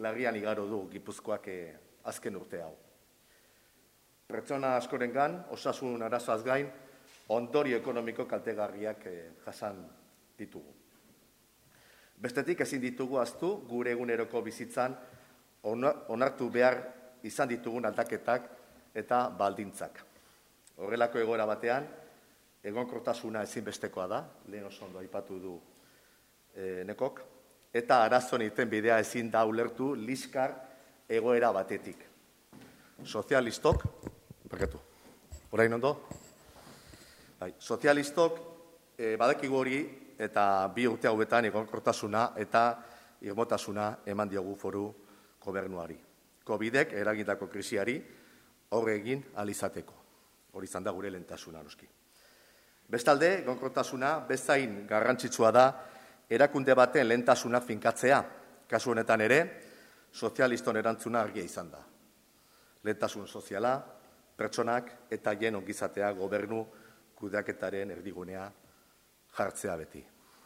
larrian igaro du Gipuzkoak azken urte hau. Pertsona askorengan, osasun arazoaz gain, ondorio ekonomiko kaltegarriak jasan ditugu. Bestetik ezin ditugu ahaztu gure eguneroko bizitzan onartu behar izan ditugun aldaketak eta baldintzak. Horrelako egoera batean, egonkortasuna ezinbestekoa da, lehen oso ondo aipatu du nekok, eta arazoen irten bidea ezin da ulertu liskar egoera batetik. Sozialistok, orain ondo? Sozialistok badakigu hori eta 2 urte hauetan egonkortasuna eta irmotasuna eman diogu foru gobernuari. Covidek eragindako krisiari aurre egin ahal izateko. Hori izan da gure lehentasuna noski. Bestalde, egonkortasuna bezain garrantzitsua da erakunde baten lehentasuna finkatzea. Kasu honetan ere, sozialiston erantzuna argia izan da. Lehentasun soziala, pertsonak eta jen ongizatea gobernu kudeaketaren erdigunea jartzea beti.